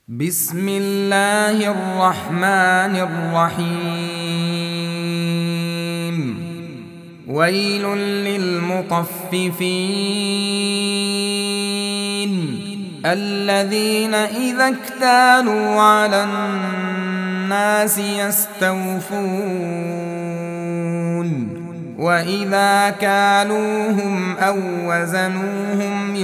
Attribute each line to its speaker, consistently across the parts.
Speaker 1: بسم الله الرحمن الرحيم. ويل للمطففين الذين إذا اكتالوا على الناس يستوفون وإذا كالوهم أو وزنوهم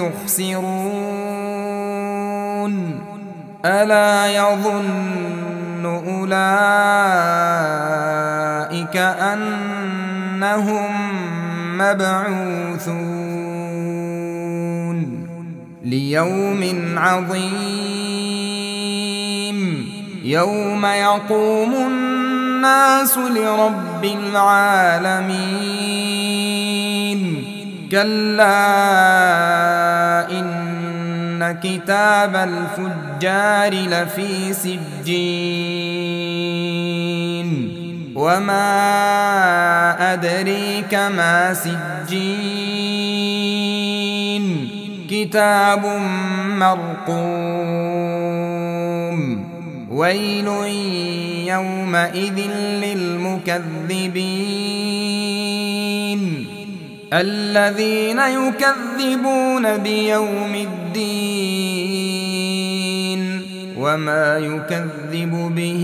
Speaker 1: يخسرون ألا يظن أولئك أنهم مبعوثون ليوم عظيم يوم يقوم الناس لرب العالمين. كلا إن كتاب الفجار لفي سجين وما أدريك ما سجين كتاب مرقوم. ويل يومئذ للمكذبين الذين يكذبون بيوم الدين وما يكذب به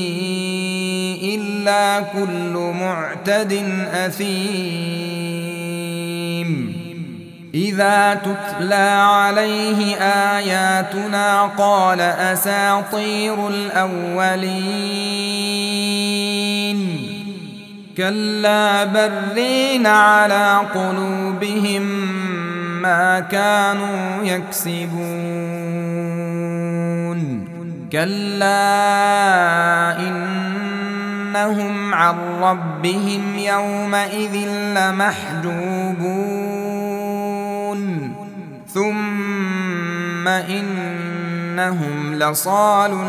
Speaker 1: إلا كل معتد أثيم. إذا تتلى عليه آياتنا قال أساطير الأولين كلا برين على قلوبهم ما كانوا يكسبون. كلا إنهم عن ربهم يومئذ لمحجوبون ثم إنهم لصالو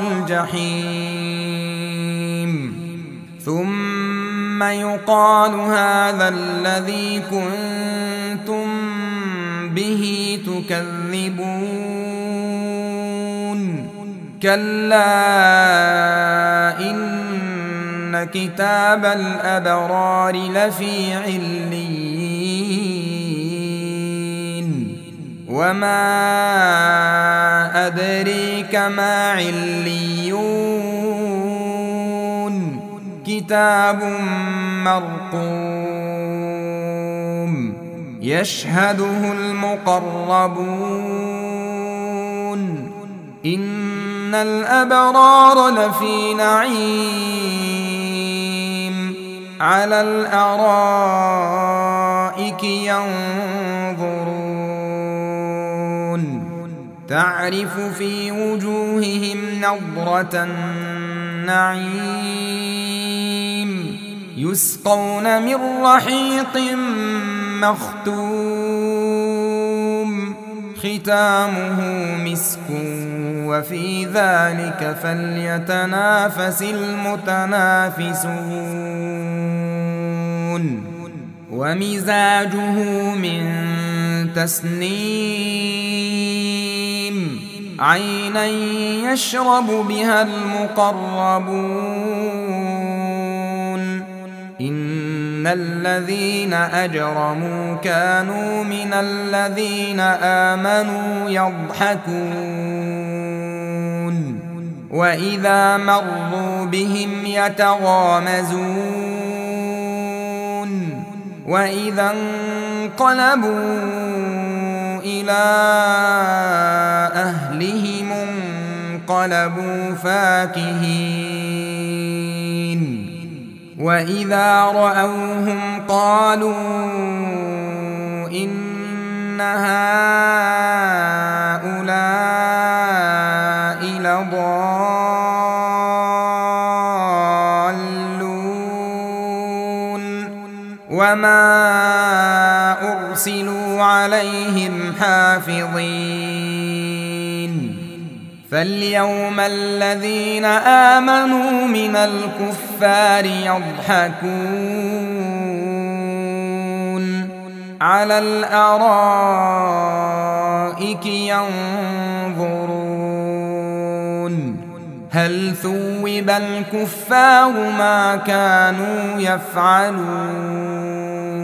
Speaker 1: الجحيم ثم يقال هذا الذي كنتم به تكذبون. كلا إن كتاب الأبرار لفي عليين وما أدريك ما عليون كتاب مرقوم يشهده المقربون. إن الأبرار لفي نعيم على الأرائك ينظرون تعرف في وجوههم نضرة النعيم يسقون من رحيق مختوم ختامه مسك وفي ذلك فليتنافس المتنافسون. ومزاجه من تسنيم عينا يشرب بها المقربون. إن الذين أجرموا كانوا من الذين آمنوا يضحكون وإذا مروا بهم يتغامزون وإذا انقلبوا إلى أهلهم انقلبوا فاكهين وإذا رأوهم قالوا إن هؤلاء لضالون وما أرسلوا عليهم حافظين. فاليوم الذين آمنوا من الكفار يضحكون على الأرائك ينظرون هل ثوب الكفار ما كانوا يفعلون